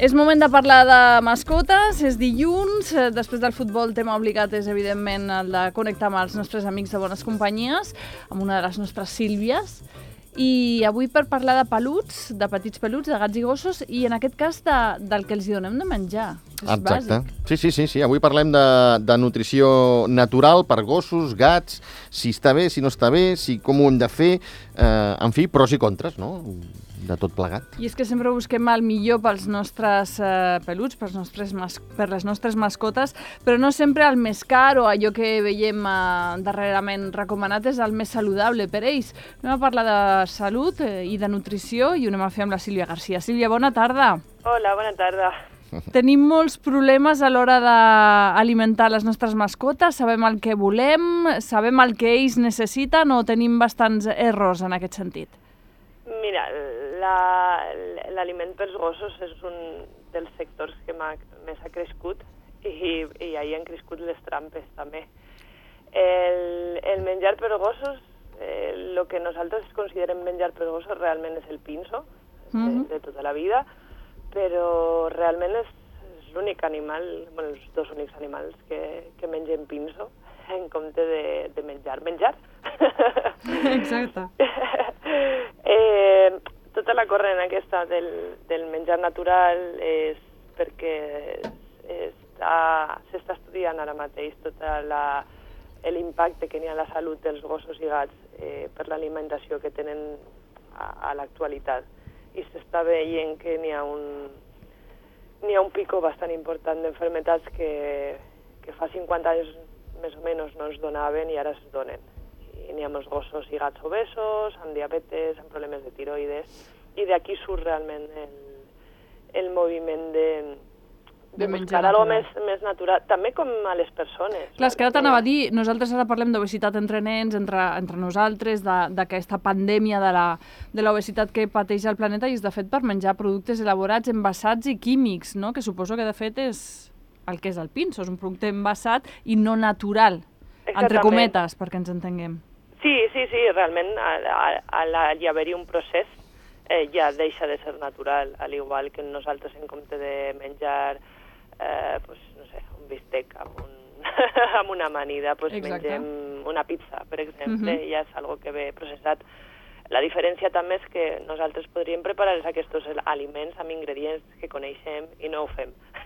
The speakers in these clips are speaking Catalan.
És moment de parlar de mascotes, és dilluns, després del futbol tema obligat és evidentment el de connectar amb els nostres amics de Bones Companyies, amb una de les nostres Sílvies, i avui per parlar de peluts, de petits peluts, de gats i gossos, i en aquest cas del que els hi donem de menjar. És Exacte. bàsic. Sí. Avui parlem de nutrició natural per gossos, gats, si està bé, si no està bé, com ho hem de fer, en fi, pros i contres, no?, de tot plegat. I és que sempre busquem el millor pels nostres peluts, per les nostres mascotes, però no sempre el més car o allò que veiem darrerament recomanat és el més saludable per ells. Anem a parlar de salut i de nutrició i ho anem a fer amb la Sílvia Garcia. Sílvia, bona tarda. Hola, bona tarda. Tenim molts problemes a l'hora d'alimentar les nostres mascotes, sabem el que volem, sabem el que ells necessiten o tenim bastants errors en aquest sentit? Mira, l'aliment pels gossos és un dels sectors que més ha crescut i ahir han crescut les trampes també. El menjar per gossos, el que nosaltres considerem menjar per gossos realment és el pinso de tota la vida, però realment és l'únic animal, els dos únics animals que mengen pinso en compte de menjar. Exacte. Tota la corrent aquesta del menjar natural és perquè s'està estudiant ara mateix tot l'impacte que n'hi ha a la salut dels gossos i gats per l'alimentació que tenen a l'actualitat. I s'està veient que n'hi ha un pico bastant important d'enfermetats que fa 50 anys més o menys no es donaven i ara es donen. I n'hi ha molts gossos i gats obesos, amb diabetes, amb problemes de tiroides, i d'aquí surt realment el moviment de buscar alguna cosa més natural, també com a les persones. Clar, és que ara t'anava a dir, nosaltres ara parlem d'obesitat entre nens, entre nosaltres, d'aquesta pandèmia de l'obesitat que pateix el planeta, i és de fet per menjar productes elaborats, envasats i químics, no?, que suposo que de fet és el que és el pinso, és un producte envasat i no natural, entre cometes, perquè ens entenguem. Sí, realment al haver-hi un procés ja deixa de ser natural, al igual que nosaltres en compte de menjar un bistec amb una amanida, mengem una pizza, per exemple, ja és algo que ve processat. La diferència també és que nosaltres podríem preparar aquests aliments amb ingredients que coneixem i no ho fem.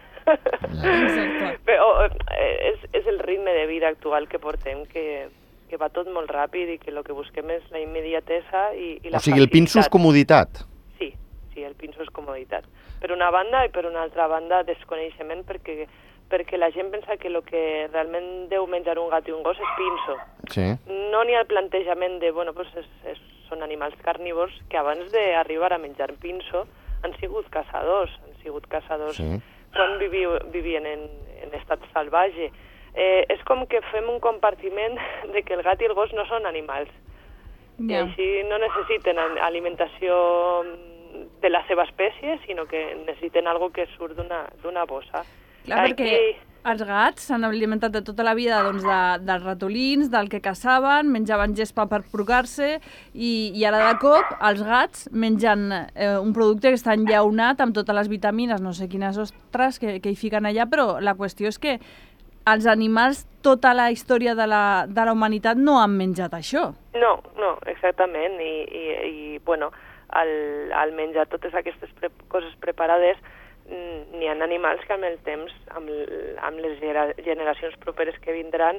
Però és el ritme de vida actual que portem, que va tot molt ràpid i que el que busquem és la immediatesa i la facilitat. O sigui, el pinso és comoditat. Sí, el pinso és comoditat. Per una banda, i per una altra banda desconeixement, perquè la gent pensa que el que realment deu menjar un gat i un gos és pinso. Sí. No n'hi ha el plantejament de, són animals carnívors que abans d'arribar a menjar pinso han sigut caçadors quan vivien en estat salvatge. És com que fem un compartiment de que el gat i el gos no són animals. I així no necessiten alimentació de la seva espècie, sinó que necessiten algo que surt d'una bossa. Clar, perquè els gats s'han alimentat de tota la vida dels ratolins, del que caçaven, menjaven gespa per purgar-se i ara de cop els gats mengen un producte que està enllaunat amb totes les vitamines, no sé quines ostres que hi fiquen allà, però la qüestió és que els animals, tota la història de la humanitat no han menjat això. No, exactament. I al menjar totes aquestes coses preparades, n'hi ha animals que amb el temps, amb les generacions properes que vindran,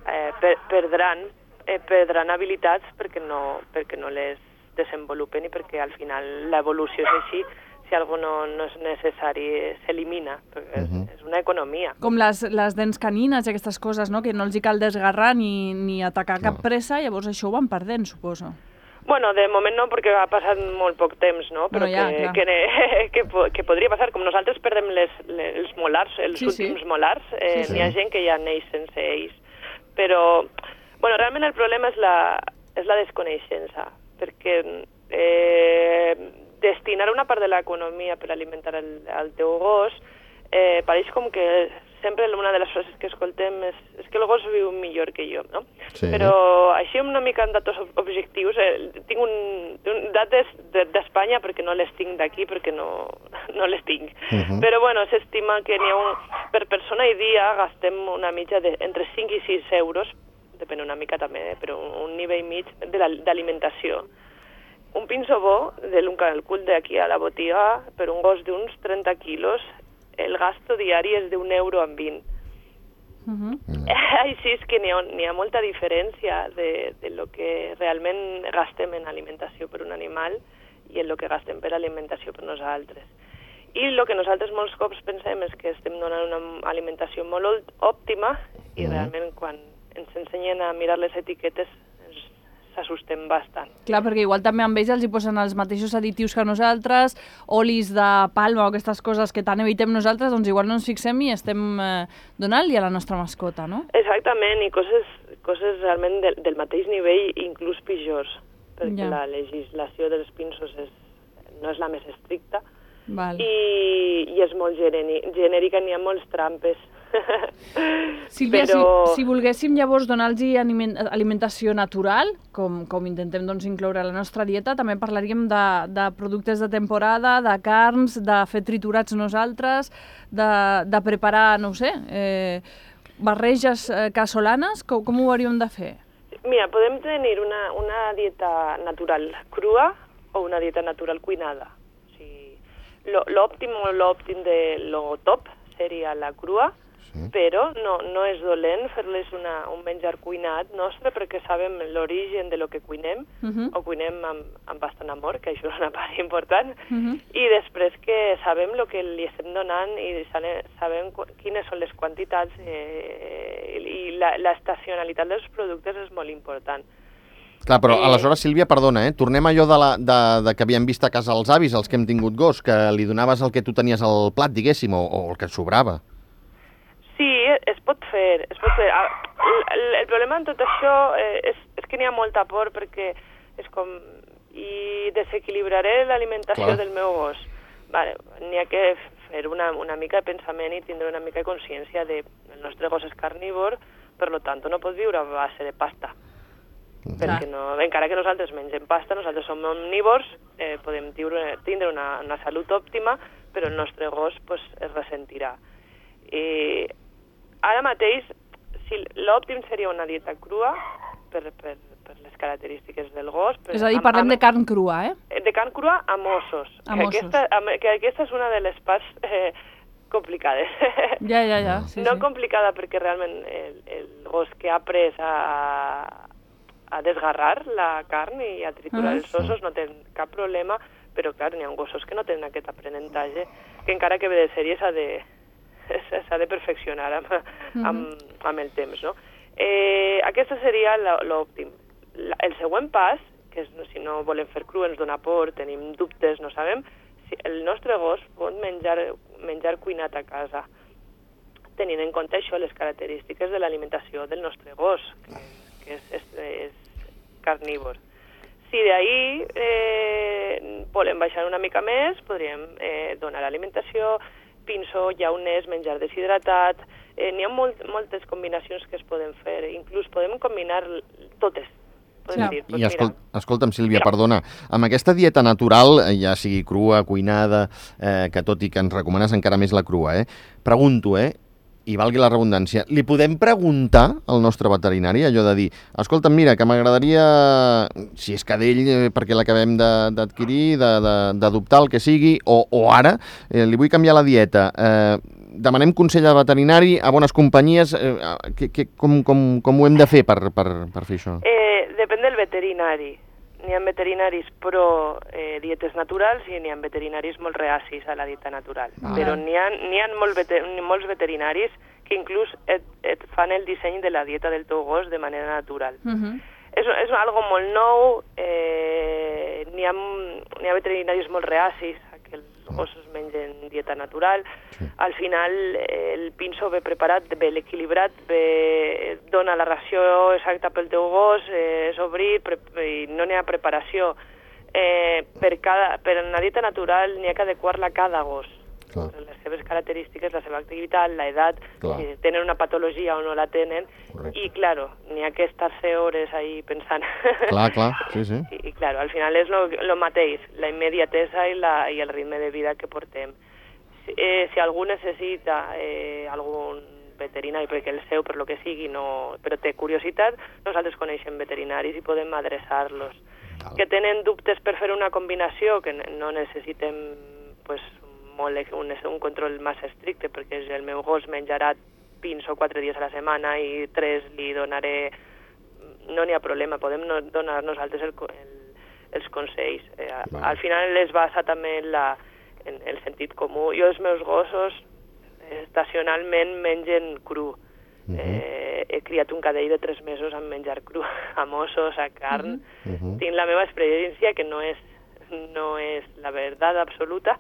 perdran habilitats perquè no les desenvolupen i perquè al final l'evolució és així. Si alguna no és necessari, s'elimina, perquè és una economia. Com les dents canines i aquestes coses, no?, que no els hi cal desgarrar ni atacar cap pressa, llavors això ho van perdent, suposo. Bueno, de moment no, perquè ha passat molt poc temps, no? Però que podria passar. Com nosaltres perdem els molars, els últims molars, n'hi ha gent que ja neix sense ells. Però, realment el problema és la desconeixença, perquè destinar una part de l'economia per alimentar el teu gos pareix com que sempre una de les frases que escoltem és que el gos viu millor que jo, no? Sí. Però així una mica en datos objectius, tinc dades d'Espanya perquè no les tinc d'aquí, perquè no les tinc. Però bueno, s'estima que n'hi ha per persona i dia gastem una mitja entre 5 i 6 euros, depèn una mica també, però un nivell mig d'alimentació. Un pinso bo d'un calcul d'aquí a la botiga per un gos d'uns 30 quilos, el gasto diari és d'1,20 €. Així és que n'hi ha molta diferència de lo que realment gastem en alimentació per un animal i en lo que gastem per alimentació per nosaltres. I el que nosaltres molts cops pensem és que estem donant una alimentació molt òptima i realment quan ens ensenyen a mirar les etiquetes s'assustem bastant. Clar, perquè igual també amb ells els hi posen els mateixos additius que nosaltres, olis de palma o aquestes coses que tant evitem nosaltres, doncs igual no ens fixem i estem donant-li a la nostra mascota, no? Exactament, i coses realment del mateix nivell, inclús pitjors, perquè la legislació dels pinsos no és la més estricta i és molt genèrica, n'hi ha molts trampes. Sílvia, si volguéssim llavors donar-los alimentació natural, com intentem incloure a la nostra dieta, també parlaríem de productes de temporada, de carns, de fer triturats nosaltres, de preparar, no ho sé, barreges casolanes, com ho hauríem de fer? Mira, podem tenir una dieta natural crua o una dieta natural cuinada. O sigui, l'òptim de lo top seria la crua, però no és dolent fer-les un menjar cuinat nostre perquè sabem l'origen de lo que cuinem, o cuinem amb bastant amor, que això és una part important, i després que sabem el que li estem donant i sabem quines són les quantitats i l'estacionalitat dels productes és molt important. Clar, però aleshores, Sílvia, perdona, tornem a allò que havíem vist a casa els avis, els que hem tingut gos, que li donaves el que tu tenies al plat, diguéssim, o el que et sobrava. Sí, es pot fer. El problema en tot això és que n'hi ha molta por perquè és com i desequilibraré l'alimentació del meu gos. Vale, n'hi ha que fer una mica de pensament i tindre una mica de consciència de que el nostre gos és carnívor, per tant no pot viure a base de pasta. Perquè encara que nosaltres mengem pasta, nosaltres som omnívors, podem tindre una salut òptima, però el nostre gos es ressentirà. Ara mateix, l'òptim seria una dieta crua per les característiques del gos. És a dir, parlem de carn crua, eh? De carn crua amb ossos. Que aquesta és una de les parts complicades. Ja. No complicada perquè realment el gos que ha après a desgarrar la carn i a triturar els ossos no té cap problema, però clar, n'hi ha gossos que no tenen aquest aprenentatge, que encara que ve de sèrie s'ha de perfeccionar amb el temps, no? Aquesta seria l'òptim. El següent pas, que és si no volem fer cru, ens dona por, tenim dubtes, no sabem, si el nostre gos pot menjar cuinat a casa, tenint en compte això, les característiques de l'alimentació del nostre gos, que és carnívor. Si d'ahí volem baixar una mica més, podríem donar alimentació, pinso, llauners, menjar deshidratat. N'hi ha moltes combinacions que es poden fer, inclús podem combinar totes. I escolta'm, Sílvia, perdona, amb aquesta dieta natural, ja sigui crua, cuinada, que tot i que ens recomanes encara més la crua, pregunto, i valgui la redundància, li podem preguntar al nostre veterinari allò de dir, escolta'm, mira, que m'agradaria, si és cadell, perquè l'acabem d'adquirir, d'adoptar el que sigui, o ara, li vull canviar la dieta, demanem consell al veterinari, a bones companyies, com ho hem de fer per fer això? Depèn del veterinari. N'hi ha veterinaris pro dietes naturals i n'hi ha veterinaris molt reacis a la dieta natural. Però n'hi ha molts veterinaris que inclús et fan el disseny de la dieta del teu gos de manera natural. És algo molt nou, n'hi ha veterinaris molt reacis a que els gossos mengen dieta natural. Al final el pinso ve preparat, ve equilibrat, dona la ració exacta pel teu gos, és obrir i no n'hi ha preparació. Per una dieta natural n'hi ha que adequar-la a cada gos. les seves característiques, la seva activitat, l'edat, si tenen una patologia o no la tenen. Correcte. I, claro, n'hi ha que estar-se hores ahí pensant. Clar, sí. I claro, al final és lo mateix, la immediatesa i el ritme de vida que portem. Si algú necessita algun veterinari, perquè el seu, per lo que sigui, no, però té curiositat, nosaltres coneixem veterinaris i podem adreçar-los. Que tenen dubtes per fer una combinació, que no necessitem pues, un control massa estricte, perquè el meu gos menjarà pinso 4 dies a la setmana i 3 li donaré... No n'hi ha problema, podem donar nosaltres els consells. Al final es basa també en el sentit comú. Jo els meus gossos estacionalment mengen cru. He criat un cadell de 3 mesos amb menjar cru, amb ossos, a carn. Tinc la meva experiència, que no és la veritat absoluta,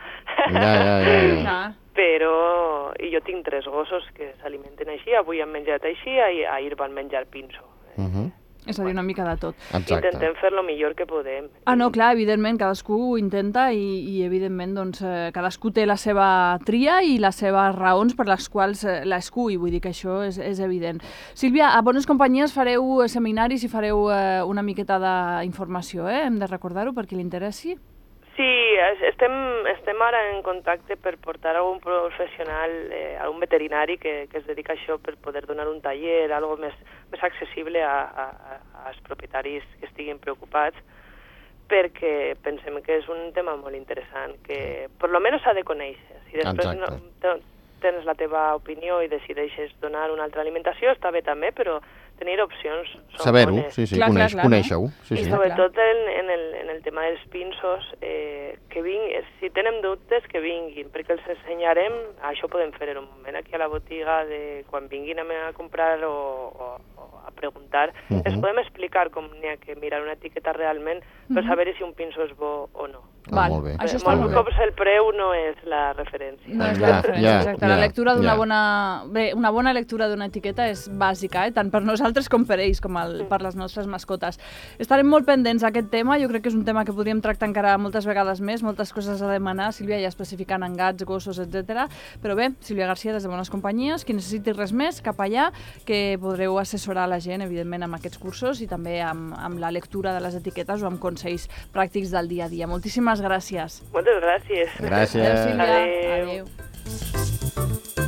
però jo tinc 3 gossos que s'alimenten així, avui han menjat així, ahir van menjar pinso. És a dir, una mica de tot. Exacte. Intentem fer el millor que podem. No, clar, evidentment, cadascú ho intenta i evidentment, doncs, cadascú té la seva tria i les seves raons per les quals l'escull, vull dir que això és evident. Sílvia, a Bones Companyies fareu seminaris i fareu una miqueta d'informació, hem de recordar-ho per qui li interessi? Sí, estem ara en contacte per portar algun professional, algun veterinari que es dedica a això per poder donar un taller, algo més accessible als propietaris que estiguin preocupats, perquè pensem que és un tema molt interessant, que per lo menys s'ha de conèixer. Si després tens la teva opinió i decideixes donar una altra alimentació, està bé també, però tenir opcions són saber-ho, bones. sí, conèixer-ho. I sobretot en el tema dels pinsos, que si tenen dubtes, que vinguin, perquè els ensenyarem, això podem fer en un moment aquí a la botiga, quan vinguin a comprar o a preguntar, els podem explicar com n'hi ha que mirar una etiqueta realment per saber si un pinso és bo o no. Molt bé. Molts cops el preu no és la referència. No és la referència, exacte. La lectura una bona lectura d'una etiqueta és bàsica, tant per nosaltres com per ells, com per les nostres mascotes. Estarem molt pendents d'aquest tema, jo crec que és un tema que podríem tractar encara moltes vegades més, moltes coses a demanar, Sílvia, ja especificant en gats, gossos, etc. Però bé, Sílvia Garcia, des de Bones Companyies, qui necessiti res més, cap allà, que podreu assessorar la gent, evidentment, amb aquests cursos i també amb la lectura de les etiquetes o amb consells pràctics del dia a dia. Moltíssimes gràcies. Moltes gràcies. Gràcies. Adéu, Sílvia. Adéu.